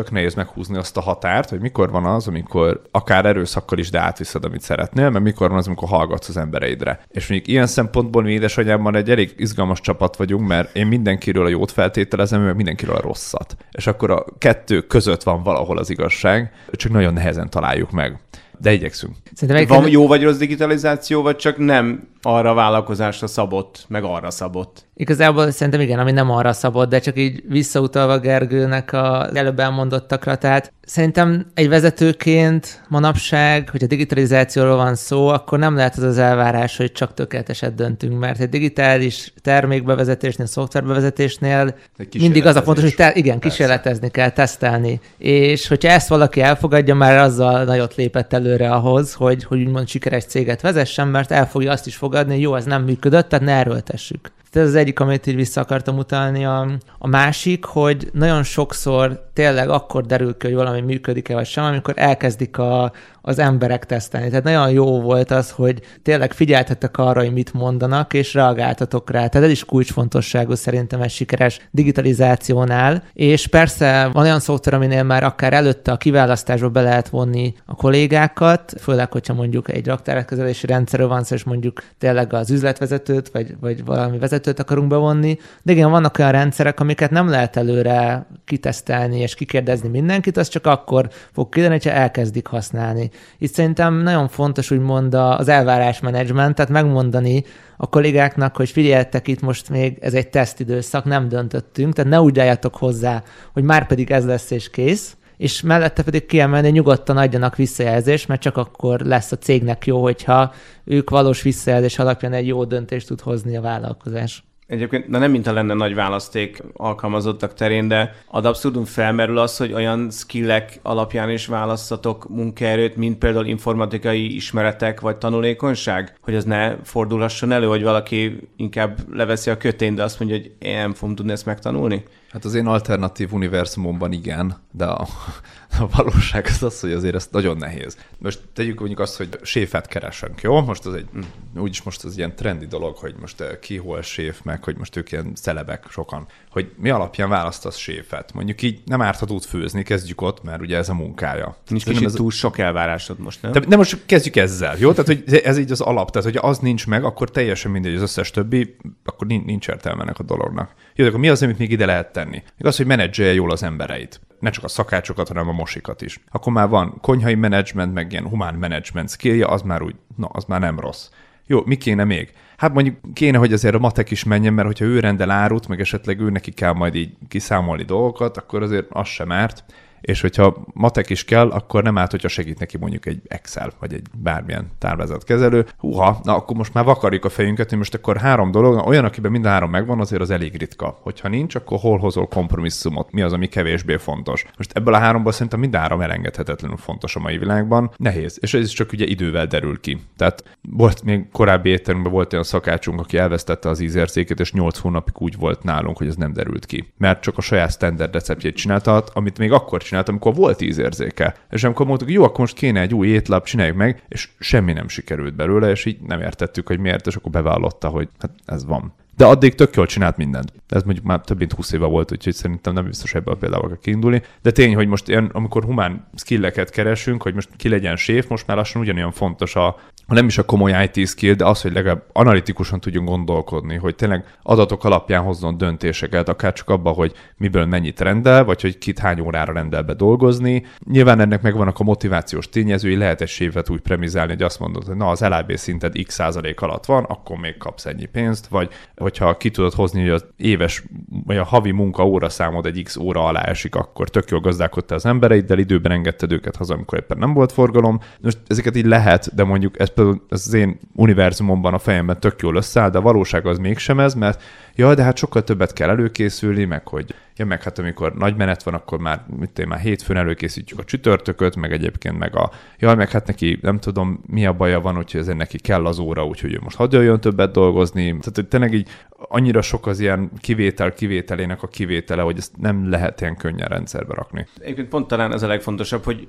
tök nehéz meghúzni azt a határt, hogy mikor van az, amikor akár erőszakkal is, de átviszed, amit szeretnél, mert mikor van az, amikor hallgatsz az embereidre. És mondjuk ilyen szempontból mi édesanyámmal egy elég izgalmas csapat vagyunk, mert én mindenkiről a jót feltételezem, meg mindenkiről a rosszat. És akkor a kettő között van valahol az igazság, csak nagyon nehezen találjuk meg. De igyekszünk. Szerintem van jó vagy rossz digitalizáció, vagy csak nem arra a vállalkozásra szabott, meg arra szabott? Igazából szerintem igen, ami nem arra szabott, de csak így visszautalva Gergőnek az előbb elmondottakra. Tehát szerintem egy vezetőként manapság, hogy a digitalizációról van szó, akkor nem lehet az az elvárás, hogy csak tökéleteset döntünk, mert egy digitális termékbevezetésnél, szoftverbevezetésnél mindig az a fontos, hogy te, igen, kísérletezni kell, tesztelni. És hogyha ezt valaki elfogadja, már azzal nagyot lépett előre ahhoz, hogy, hogy úgymond sikeres céget vezessen, mert el fogja azt is fogadni, hogy jó, ez nem működött, tehát ne erőltessük. Ez az egyik, amit így vissza akartam utalni. A, a másik, hogy nagyon sokszor tényleg akkor derül ki, hogy valami működik-e vagy sem, amikor elkezdik a, az emberek tesztelni. Tehát nagyon jó volt az, hogy tényleg figyeltetek arra, hogy mit mondanak, és reagáltatok rá. Tehát ez is kulcsfontosságú szerintem egy sikeres digitalizációnál. És persze van olyan szoftver, aminél már akár előtte a kiválasztásba be lehet vonni a kollégákat, főleg, hogyha mondjuk egy raktárkezelési rendszerről van szó, és mondjuk tényleg az üzletvezetőt, vagy, vagy valami vezetőt akarunk bevonni. De igen, vannak olyan rendszerek, amiket nem lehet előre kitesztelni és kikérdezni mindenkit, az csak akkor fog kiderülni, hogyha elkezdik használni. Itt szerintem nagyon fontos úgymond az elvárásmenedzsment, tehát megmondani a kollégáknak, hogy figyeljetek, itt most még ez egy tesztidőszak, nem döntöttünk, tehát ne úgy álljatok hozzá, hogy már pedig ez lesz és kész, és mellette pedig kiemelni, nyugodtan adjanak visszajelzést, mert csak akkor lesz a cégnek jó, hogyha ők valós visszajelzés alapján egy jó döntést tud hozni a vállalkozás. Egyébként, na nem mintha lenne nagy választék alkalmazottak terén, de ad abszurdum felmerül az, hogy olyan skillek alapján is választatok munkaerőt, mint például informatikai ismeretek vagy tanulékonyság, hogy ez ne fordulhasson elő, hogy valaki inkább leveszi a kötényt, de azt mondja, hogy én nem fogom tudni ezt megtanulni? Hát az én alternatív univerzumomban igen, de a, a valóság az az, hogy azért ez nagyon nehéz. Most tegyük mondjuk azt, hogy séfet keresünk, jó? Most az egy, úgyis most az ilyen trendi dolog, hogy most ki hol séf, meg hogy most ők ilyen celebek sokan, hogy mi alapján választasz séfet. Mondjuk így nem árt, ha tud főzni, kezdjük ott, mert ugye ez a munkája. Nincs kicsit ez túl sok elvárásod most, nem? De, de most kezdjük ezzel, jó? Tehát, hogy ez így az alap, tehát, hogy az nincs meg, akkor teljesen mindegy az összes többi, akkor nincs értelme ennek a dolognak. Jó, de akkor mi az, amit még ide lehet tenni? Még az, hogy menedzselje jól az embereit. Ne csak a szakácsokat, hanem a mosikat is. Akkor már van konyhai menedzsment, meg ilyen humán menedzsment skillja, az már úgy, na, az már nem rossz. Jó, mi kéne még? Hát mondjuk kéne, hogy azért a matek is menjen, mert hogyha ő rendel árut, meg esetleg ő neki kell majd így kiszámolni dolgokat, akkor azért az sem árt. És hogyha matek is kell, akkor nem árt, hogyha segít neki mondjuk egy Excel, vagy egy bármilyen tárvezetkezelő. Húha, na akkor most már vakarjuk a fejünket, hogy most akkor három dolog, olyan, akiben mind a három megvan, azért az elég ritka. Hogyha nincs, akkor hol hozol kompromisszumot? Mi az, ami kevésbé fontos? Most ebből a háromból szerintem mind a három elengedhetetlenül fontos a mai világban. Nehéz. És ez is csak ugye idővel derül ki. Tehát volt még korábbi étteremben volt olyan szakácsunk, aki elvesztette az ízérzékét, és nyolc hónapig úgy volt nálunk, hogy ez nem derült ki. Mert csak a saját standard receptjét csinálta, amit még akkor csinált, amikor volt ízérzéke. És amikor mondtuk, hogy jó, akkor most kéne egy új étlap, csináljuk meg, és semmi nem sikerült belőle, és így nem értettük, hogy miért, és akkor bevallotta, hogy hát ez van. De addig tök jól csinált mindent. Ez mondjuk már több mint húsz éve volt, úgyhogy szerintem nem biztos ebből például kell kiindulni. De tény, hogy most ilyen, amikor humán skilleket keresünk, hogy most ki legyen séf, most már lassan ugyanolyan fontos a, nem is a komoly i té skill, de az, hogy legalább analitikusan tudjunk gondolkodni, hogy tényleg adatok alapján hozzon döntéseket, akár csak abban, hogy miből mennyit rendel, vagy hogy kit hány órára rendel be dolgozni. Nyilván ennek megvannak a motivációs tényezői, lehet egy sévet úgy premizálni, hogy azt mondod, hogy na az el á bé szinted x százalék alatt van, akkor még kapsz ennyi pénzt, vagy hogyha ki tudod hozni, hogy az éves vagy a havi munka óra számod egy x óra alá esik, akkor tök jól gazdálkodtál az embereiddel, időben engedted őket haza, amikor éppen nem volt forgalom. Most ezeket így lehet, de mondjuk ez, ez az én univerzumomban a fejemben tök jól összeáll, de a valóság az mégsem ez, mert ja, de hát sokkal többet kell előkészülni, meg hogy ja, meg hát amikor nagy menet van, akkor már, mit én, már hétfőn előkészítjük a csütörtököt, meg egyébként meg a, ja, meg hát neki nem tudom, mi a baja van, úgyhogy ezért neki kell az óra, úgyhogy ő most hadd jöjjön többet dolgozni. Tehát, hogy tényleg így annyira sok az ilyen kivétel kivételének a kivétele, hogy ezt nem lehet ilyen könnyen rendszerbe rakni. Egyébként pont talán ez a legfontosabb, hogy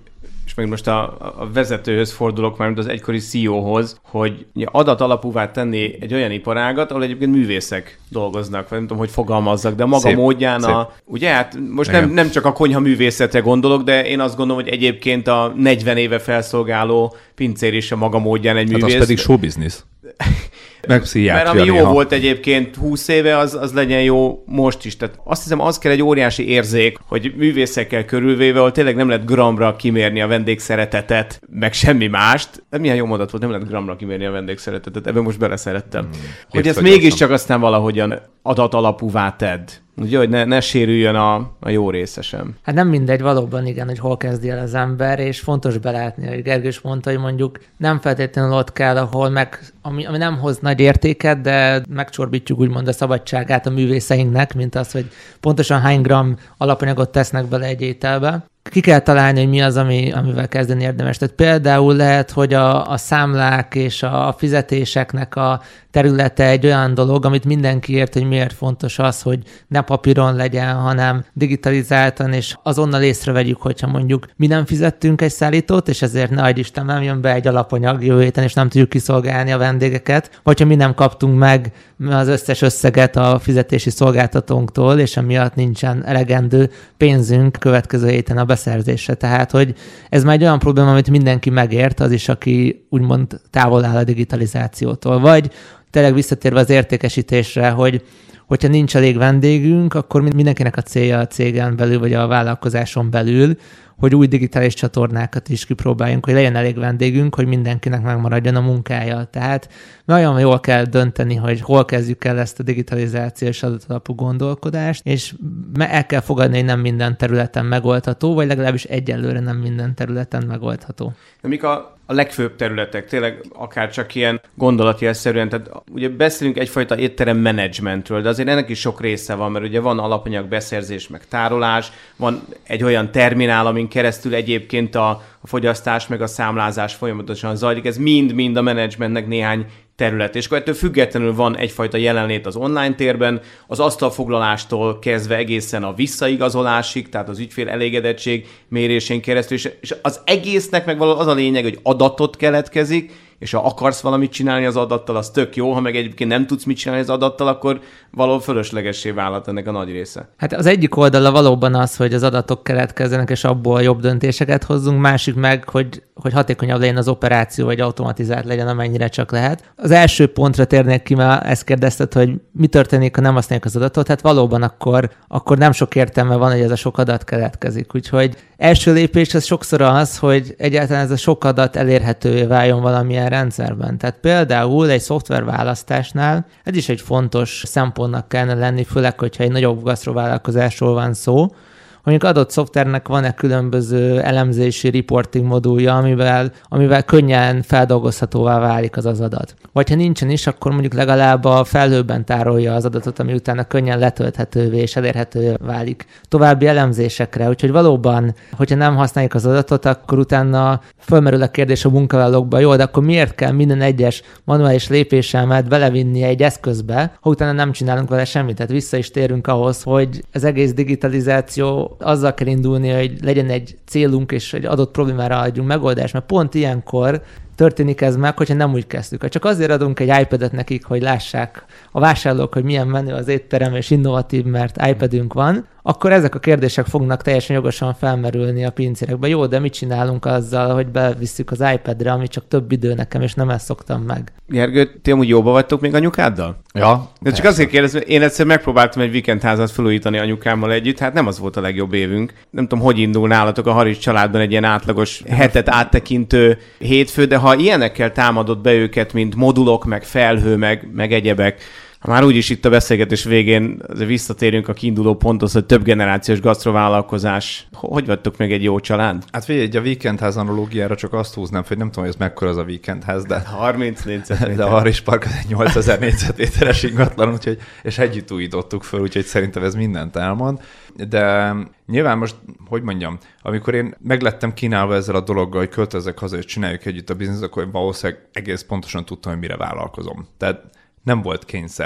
és meg most a, a vezetőhöz fordulok, mert az egykori cé í ó-hoz, hogy adat alapúvá tenni egy olyan iparágat, ahol egyébként művészek dolgoznak, vagy nem tudom, hogy fogalmazzak, de a maga szép, módján szép. a... Ugye, hát most nem, nem csak a konyha művészetre gondolok, de én azt gondolom, hogy egyébként a negyven éve felszolgáló pincér is a maga módján egy művész. Hát az pedig show business. Meg pszichiátria. Mert ami néha. jó volt egyébként húsz éve, az, az legyen jó most is. Tehát azt hiszem, az kell egy óriási érzék, hogy művészekkel körülvéve, ahol tényleg nem lehet gramra kimérni a vendégszeretetet, meg semmi mást. De milyen jó mondat volt, nem lehet gramra kimérni a vendégszeretetet. Ebben most beleszerettem. Hmm. Hogy ezt mégiscsak aztán valahogyan adat alapúvá tedd. Ugye, hogy ne, ne sérüljön a, a jó része sem. Hát nem mindegy, valóban igen, hogy hol kezdi el az ember, és fontos belátni, hogy Gergős mondta, hogy mondjuk nem feltétlenül ott kell, ahol meg, ami, ami nem hoz nagy értéket, de megcsorbítjuk úgymond a szabadságát a művészeinknek, mint az, hogy pontosan hány gram alapanyagot tesznek bele egy ételbe. Ki kell találni, hogy mi az, ami, amivel kezdeni érdemes. Tehát például lehet, hogy a, a számlák és a fizetéseknek a területe egy olyan dolog, amit mindenki ért, hogy miért fontos az, hogy ne papíron legyen, hanem digitalizáltan, és azonnal észrevegyük, hogyha mondjuk mi nem fizettünk egy szállítót, és ezért ne adj Isten, nem jön be egy alapanyag jövő héten, és nem tudjuk kiszolgálni a vendégeket, vagy ha mi nem kaptunk meg az összes összeget a fizetési szolgáltatónktól, és emiatt nincsen elegendő pénzünk következő héten a beszerzésre. Tehát, hogy ez már egy olyan probléma, amit mindenki megért, az is, aki úgymond távol áll a digitalizációtól. Vagy tényleg visszatérve az értékesítésre, hogy hogyha nincs elég vendégünk, akkor mindenkinek a célja a cégen belül, vagy a vállalkozáson belül, hogy új digitális csatornákat is kipróbáljunk, hogy legyen elég vendégünk, hogy mindenkinek megmaradjon a munkája. Tehát nagyon jól kell dönteni, hogy hol kezdjük el ezt a digitalizációs adatalapú gondolkodást, és el kell fogadni, hogy nem minden területen megoldható, vagy legalábbis egyelőre nem minden területen megoldható. De mik a, a legfőbb területek, tényleg akár csak ilyen gondolatjelszerűen, tehát ugye beszélünk egyfajta étterem menedzsmentről, de azért ennek is sok része van, mert ugye van alapanyag beszerzés, meg tárolás, van egy olyan terminál, amin keresztül egyébként a, a fogyasztás, meg a számlázás folyamatosan zajlik, ez mind-mind a menedzsmentnek néhány terület. És akkor ettől függetlenül van egyfajta jelenlét az online térben, az asztalfoglalástól kezdve egészen a visszaigazolásig, tehát az ügyfél elégedettség mérésén keresztül, és az egésznek meg való az a lényeg, hogy adatot keletkezik, és ha akarsz valamit csinálni az adattal, az tök jó, ha meg egyébként nem tudsz mit csinálni az adattal, akkor valahol fölöslegessé válhat ennek a nagy része. Hát az egyik oldala valóban az, hogy az adatok keletkezzenek, és abból jobb döntéseket hozzunk, másik meg, hogy, hogy hatékonyabb legyen az operáció, vagy automatizált legyen, amennyire csak lehet. Az első pontra térnék ki, mert ezt kérdezted, hogy mi történik, ha nem használjuk az adatot, hát valóban akkor, akkor nem sok értelme van, hogy ez a sok adat keletkezik. Úgyhogy első lépés az sokszor az, hogy egyáltalán ez a sok adat elérhetővé váljon valamilyen rendszerben. Tehát például egy szoftverválasztásnál ez is egy fontos szempontnak kellene lenni, főleg, hogyha egy nagyobb gasztrovállalkozásról van szó, mondjuk adott szoftvernek van-e különböző elemzési reporting modulja, amivel, amivel könnyen feldolgozhatóvá válik az az adat. Vagy ha nincsen is, akkor mondjuk legalább a felhőben tárolja az adatot, ami utána könnyen letölthetővé és elérhetővé válik további elemzésekre. Úgyhogy valóban, hogyha nem használjuk az adatot, akkor utána fölmerül a kérdés a munkavállalókban, jó, de akkor miért kell minden egyes manuális lépésemet belevinni egy eszközbe, ha utána nem csinálunk vele semmit. Tehát vissza is térünk ahhoz, hogy az egész digitalizáció azzal kell indulni, hogy legyen egy célunk, és egy adott problémára adjunk megoldást, mert pont ilyenkor történik ez meg, hogyha nem úgy kezdtük. Ha csak azért adunk egy iPad-et nekik, hogy lássák a vásárlók, hogy milyen menő az étterem és innovatív, mert iPadünk van, akkor ezek a kérdések fognak teljesen jogosan felmerülni a pincérekbe. Jó, de mit csinálunk azzal, hogy bevisszük az iPad-re, ami csak több idő nekem, és nem ezt szoktam meg. Gergő, ti amúgy jóba vagytok még anyukáddal? Ja. De csak azért kérdezem, én egyszer megpróbáltam egy weekendházat felújítani anyukámmal együtt, hát nem az volt a legjobb évünk. Nem tudom, hogy indul nálatok a Haris családban egy ilyen átlagos hetet áttekintő hétfő, de ha ilyenekkel támadott be őket, mint modulok, meg felhő, meg, meg egyebek, ha már úgyis itt a beszélgetés végén visszatérünk a kiinduló ponthoz, hogy több generációs gasztrovállalkozás. Hogy vagytok meg egy jó család? Hát figyelj, a weekendház analógiára csak azt húznám, hogy nem tudom, hogy ez mekkora az a weekendház, de harminc négyzetméter. De a Haris Park az egy nyolcezer négyzetméteres ingatlan, úgyhogy, és együtt újítottuk föl, úgyhogy szerintem ez mindent elmond. De nyilván most, hogy mondjam, amikor én meglettem kínálva ezzel a dologgal, hogy költözzek haza, és csináljuk együtt a bizniszt, akkor én valószínűleg egész pontosan tudtam, hogy mire vállalkozom. Tehát nem volt kényszer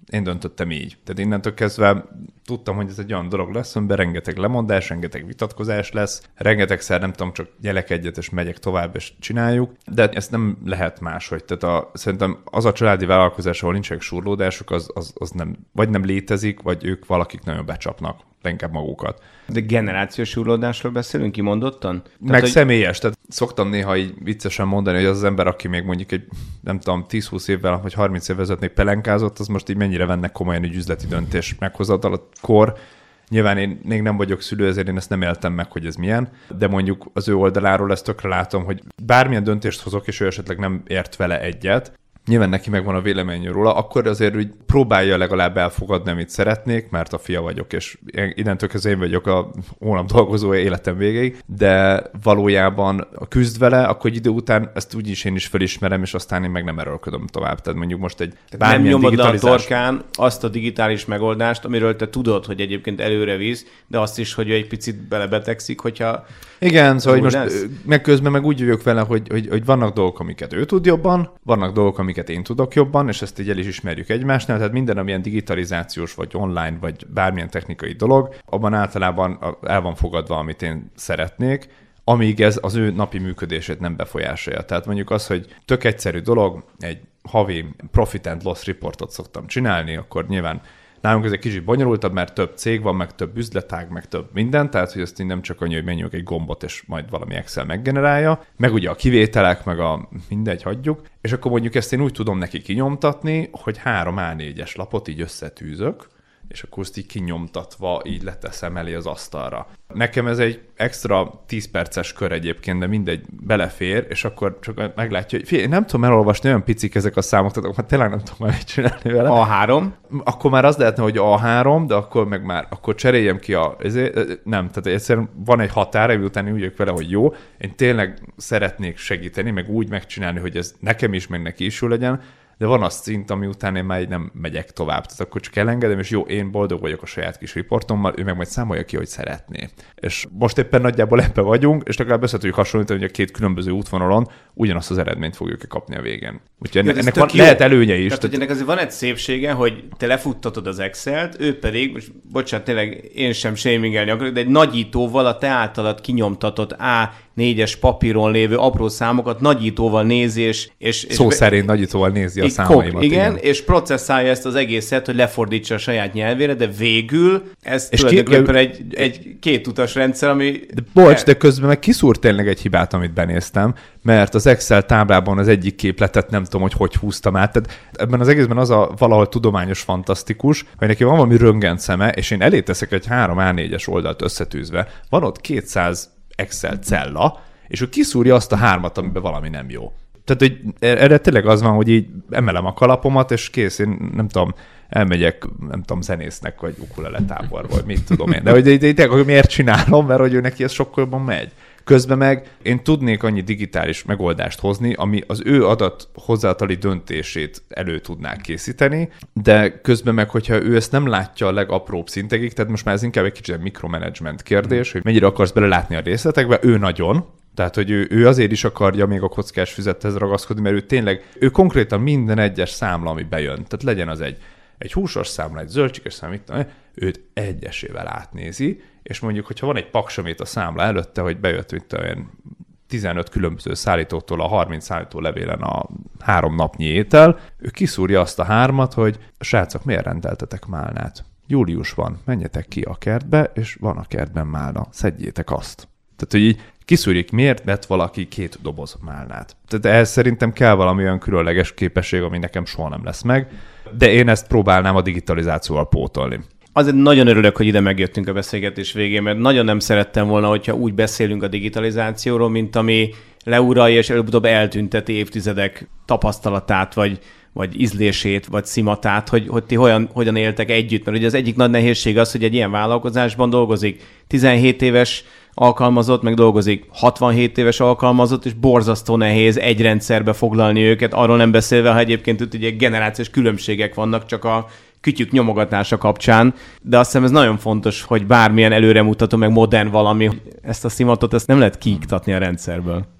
én döntöttem így. Tehát innentől kezdve tudtam, hogy ez egy olyan dolog lesz, amiben rengeteg lemondás, rengeteg vitatkozás lesz, rengetegszer nem tudom, csak gyelek egyet, és megyek tovább, és csináljuk, de ezt nem lehet máshogy. Tehát a, szerintem az a családi vállalkozás, ahol nincsenek surlódások, az, az, az nem, vagy nem létezik, vagy ők valakik nagyon becsapnak, inkább magukat. De generációs surlódásról beszélünk kimondottan? Tehát, Meg hogy... személyes, tehát szoktam néha így viccesen mondani, hogy az az ember, aki még mondjuk egy, nem tudom, tíz-húsz évvel, vagy harminc évvel ezelőtt még pelenkázott, az most így mennyire venne komolyan egy üzleti döntés meghozatalakkor. Nyilván én még nem vagyok szülő, ezért én ezt nem éltem meg, hogy ez milyen, de mondjuk az ő oldaláról ezt tökre látom, hogy bármilyen döntést hozok, és ő esetleg nem ért vele egyet, nyilván neki megvan a véleménye róla, akkor azért úgy próbálja legalább elfogadni, amit szeretnék, mert a fia vagyok, és innentől kezdve én vagyok a hónap dolgozója életem végéig, de valójában a küzd vele, akkor egy idő után ezt úgyis én is felismerem, és aztán én meg nem erőlködöm tovább. Tehát mondjuk most egy nem nyomod le a torkán azt a digitális megoldást, amiről te tudod, hogy egyébként előre visz, de azt is, hogy ő egy picit belebetegszik, hogyha... Igen, szóval hogy most meg közben meg úgy vagyok vele, hogy, hogy, hogy vannak dolgok, amiket ő tud jobban, vannak dolgok, amiket én tudok jobban, és ezt így el is ismerjük egymásnál, tehát minden, amilyen digitalizációs, vagy online, vagy bármilyen technikai dolog, abban általában el van fogadva, amit én szeretnék, amíg ez az ő napi működését nem befolyásolja. Tehát mondjuk az, hogy tök egyszerű dolog, egy havi profit and loss reportot szoktam csinálni, akkor nyilván nálunk ez egy kicsit bonyolultabb, mert több cég van, meg több üzletág, meg több minden, tehát hogy ezt így nem csak annyi, hogy menjünk egy gombot, és majd valami Excel meggenerálja, meg ugye a kivételek, meg a mindegy, hagyjuk, és akkor mondjuk ezt én úgy tudom neki kinyomtatni, hogy három á négyes lapot így összetűzök, és akkor ezt így kinyomtatva így leteszem elé az asztalra. Nekem ez egy extra tíz perces kör egyébként, de mindegy, belefér, és akkor csak meglátja, hogy figyelj, nem tudom elolvasni, olyan picik ezek a számok, tehát akkor tényleg nem tudom már mit csinálni vele. á három? Akkor már az lehetne, hogy á három, de akkor meg már, akkor cseréljem ki a... Ezért, nem, tehát egyszerűen van egy határa, miután én úgy vagyok vele, hogy jó, én tényleg szeretnék segíteni, meg úgy megcsinálni, hogy ez nekem is, meg neki is jó legyen, de van az szint, ami után én már így nem megyek tovább. Tehát akkor csak elengedem, és jó, én boldog vagyok a saját kis riportommal, ő meg majd számolja ki, hogy szeretné. És most éppen nagyjából ebben vagyunk, és legalább össze tudjuk hasonlítani, hogy a két különböző útvonalon ugyanazt az eredményt fogjuk kapni a végén. Úgyhogy ennek, ennek van, lehet előnye is. Tehát, hogy ennek azért van egy szépsége, hogy te lefuttatod az Excelt, ő pedig, most bocsánat, tényleg én sem shamingelni akarok, de egy nagyítóval a te általad kinyomtatott á négyes papíron lévő apró számokat nagyítóval nézi, és... és Szó és szerint nagyítóval nézi a számaimat. Igen, igen, és processzálja ezt az egészet, hogy lefordítsa a saját nyelvére, de végül ez és tulajdonképpen ki, egy, egy kétutas rendszer, ami... De bocs, de közben meg kiszúrt tényleg egy hibát, amit benéztem, mert az Excel táblában az egyik képletet nem tudom, hogy hogy húztam át. Tehát ebben az egészben az a valahol tudományos fantasztikus, hogy neki van valami röntgenszeme, és én elé teszek egy három á négyes oldalt összetűzve, van ott kétszáz Excel cella, és ő kiszúrja azt a hármat, amiben valami nem jó. Tehát, hogy erre tényleg az van, hogy így emelem a kalapomat, és kész, én nem tudom, elmegyek, nem tudom, zenésznek, vagy ukulele tábor, vagy mit tudom én. De hogy így tényleg, miért csinálom, mert hogy ő neki ez sokkal jobban megy. Közben meg én tudnék annyi digitális megoldást hozni, ami az ő adat hozzátali döntését elő tudnák készíteni, de közben meg, hogyha ő ezt nem látja a legapróbb szintekig, tehát most már ez inkább egy kicsit mikromanagement kérdés, hogy mennyire akarsz belelátni a részletekbe, ő nagyon, tehát, hogy ő, ő azért is akarja még a kockás füzethez ragaszkodni, mert ő tényleg, ő konkrétan minden egyes számla, ami bejön, tehát legyen az egy, egy húsos számla, egy zöldséges számla, őt egyesével átnézi, és mondjuk, hogyha van egy paksamét a számla előtte, hogy bejött mint olyan tizenöt különböző szállítótól a harminc szállító levélen a három napnyi étel, ő kiszúrja azt a hármat, hogy srácok, miért rendeltetek málnát? Július van, menjetek ki a kertbe, és van a kertben málna, szedjétek azt. Tehát, hogy így kiszúrjuk, miért vett valaki két doboz málnát. Tehát ehhez szerintem kell valami olyan különleges képesség, ami nekem soha nem lesz meg, de én ezt próbálnám a digitalizációval pótolni. Azért nagyon örülök, hogy ide megjöttünk a beszélgetés végén, mert nagyon nem szerettem volna, hogyha úgy beszélünk a digitalizációról, mint ami leuralja és előbb-utóbb eltünteti évtizedek tapasztalatát, vagy, vagy ízlését, vagy szimatát, hogy, hogy ti hogyan, hogyan éltek együtt. Mert ugye az egyik nagy nehézség az, hogy egy ilyen vállalkozásban dolgozik tizenhét éves alkalmazott, meg dolgozik hatvanhét éves alkalmazott, és borzasztó nehéz egy rendszerbe foglalni őket, arról nem beszélve, ha egyébként itt ugye generációs különbségek vannak csak a kütyük nyomogatása kapcsán, de azt hiszem ez nagyon fontos, hogy bármilyen előremutató, meg modern valami, ezt a szimatot ezt nem lehet kiiktatni a rendszerből.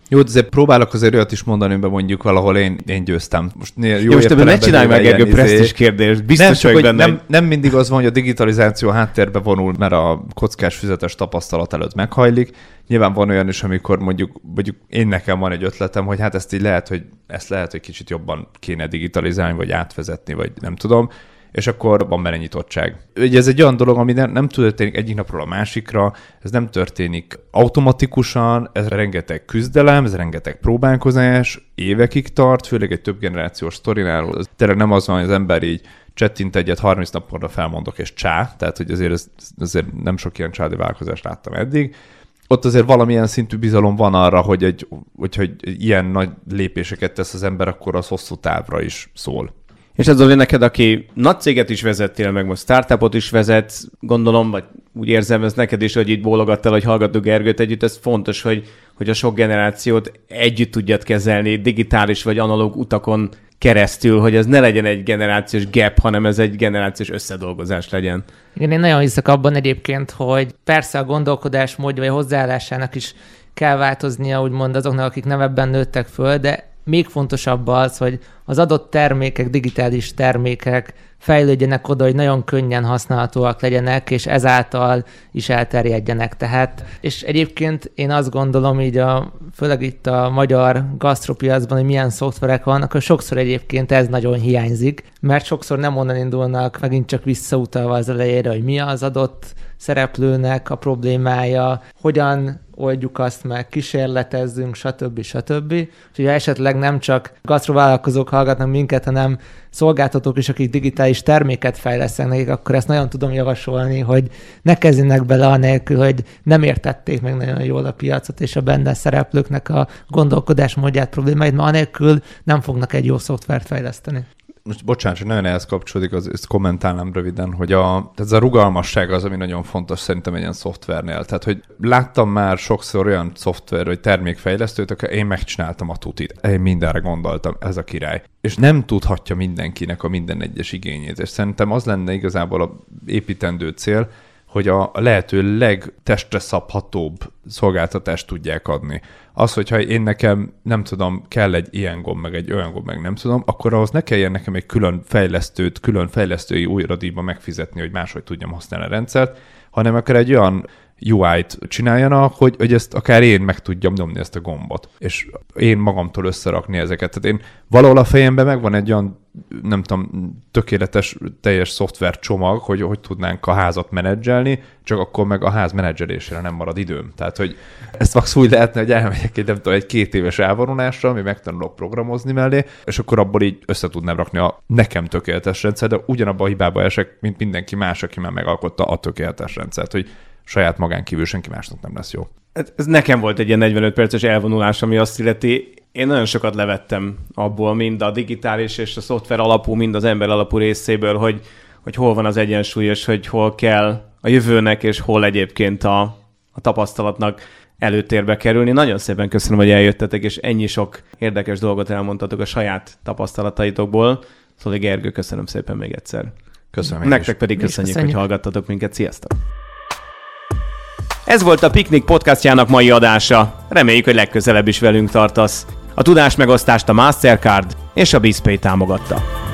Jó, azért próbálok azért olyat is mondani, hogy mondjuk valahol én, én győztem. Most jó, jó most ebben ne csinálj meg egy presztízs kérdést. Biztos nem, vagy benne. Nem, nem mindig az van, hogy a digitalizáció háttérbe vonul, mert a kockás füzetes tapasztalat előtt meghajlik. Nyilván van olyan is, amikor mondjuk, mondjuk én nekem van egy ötletem, hogy hát ezt így lehet, hogy ezt lehet, hogy kicsit jobban kéne digitalizálni, vagy átvezetni, vagy nem tudom. És akkor van benne nyitottság. Ugye ez egy olyan dolog, ami nem, nem történik egyik napról a másikra, ez nem történik automatikusan, ez rengeteg küzdelem, ez rengeteg próbálkozás, évekig tart, főleg egy több generációs sztorinál. Tényleg nem az van, hogy az ember így csettint egyet, harminc naponra felmondok, és csá, tehát hogy azért, ez, azért nem sok ilyen családi vállalkozást láttam eddig. Ott azért valamilyen szintű bizalom van arra, hogy, egy, hogy, hogy ilyen nagy lépéseket tesz az ember, akkor az hosszú távra is szól. És ez Zoli, neked, aki nagy céget is vezettél, meg most startupot is vezetsz, gondolom, vagy úgy érzem, ez neked is, hogy itt bólogattál, hogy hallgattuk Gergőt együtt, ez fontos, hogy, hogy a sok generációt együtt tudjad kezelni, digitális vagy analóg utakon keresztül, hogy ez ne legyen egy generációs gap, hanem ez egy generációs összedolgozás legyen. Igen, én nagyon hiszek abban egyébként, hogy persze a gondolkodásmódja vagy hozzáállásának is kell változnia, úgymond azoknak, akik nem ebben nőttek föl, de még fontosabb az, hogy az adott termékek, digitális termékek fejlődjenek oda, hogy nagyon könnyen használhatóak legyenek, és ezáltal is elterjedjenek. Tehát, és egyébként én azt gondolom, így a, főleg itt a magyar gasztropiacban, hogy milyen szoftverek vannak, akkor sokszor egyébként ez nagyon hiányzik, mert sokszor nem onnan indulnak, megint csak visszautalva az elejére, hogy mi az adott szereplőnek a problémája, hogyan oldjuk azt meg, kísérletezzünk, stb. stb. Úgyhogy ha esetleg nem csak gasztrovállalkozók hallgatnak minket, hanem szolgáltatók is, akik digitális terméket fejlesztenek nekik, akkor ezt nagyon tudom javasolni, hogy ne kezdjenek bele anélkül, hogy nem értették meg nagyon jól a piacot és a benne szereplőknek a gondolkodásmódját, problémáit, mert anélkül nem fognak egy jó szoftvert fejleszteni. Most bocsánat, hogy nagyon ehhez kapcsolódik, az, ezt kommentálnám röviden, hogy a, tehát ez a rugalmasság az, ami nagyon fontos szerintem egy ilyen szoftvernél. Tehát, hogy láttam már sokszor olyan szoftver, vagy termékfejlesztőt, akkor én megcsináltam a tutit. Én mindenre gondoltam, ez a király. És nem tudhatja mindenkinek a minden egyes igényét. És szerintem az lenne igazából a építendő cél, hogy a lehető legtestre szabhatóbb szolgáltatást tudják adni. Az, hogyha én nekem, nem tudom, kell egy ilyen gomb, meg egy olyan gomb, meg nem tudom, akkor ahhoz ne kelljen nekem egy külön fejlesztőt, külön fejlesztői újradíjba megfizetni, hogy máshogy tudjam használni a rendszert, hanem akkor egy olyan u í-t csináljanak, hogy, hogy ezt akár én meg tudjam nyomni ezt a gombot, és én magamtól összerakni ezeket. Tehát én valahol a fejemben megvan egy olyan, nem tudom, tökéletes, teljes szoftvercsomag, hogy hogy tudnánk a házat menedzselni, csak akkor meg a ház menedzselésére nem marad időm. Tehát, hogy ezt max úgy lehetne, hogy elmegyek egy, nem tudom, egy két éves elvonulásra, ami megtanulok programozni mellé, és akkor abból így össze tudnám rakni a nekem tökéletes rendszer, de ugyanabba a hibába esek, mint mindenki más, aki már megalkotta a tökéletes rendszert, hogy saját magán kívül senki másnak nem lesz jó. Ez nekem volt egy ilyen negyvenöt perces elvonulás, ami azt illeti, én nagyon sokat levettem abból, mind a digitális és a szoftver alapú, mind az ember alapú részéből, hogy, hogy hol van az egyensúly, és hogy hol kell a jövőnek, és hol egyébként a, a tapasztalatnak előtérbe kerülni. Nagyon szépen köszönöm, hogy eljöttetek, és ennyi sok érdekes dolgot elmondtatok a saját tapasztalataitokból. Szóval Gergő, köszönöm szépen még egyszer. Köszönöm. Nektek pedig köszönjük, köszönjük, hogy hallgattatok minket. Sziasztok! Ez volt a Piknik podcastjának mai adása. Reméljük, hogy legközelebb is velünk tartasz. A tudásmegosztást a Mastercard és a BizPay támogatta.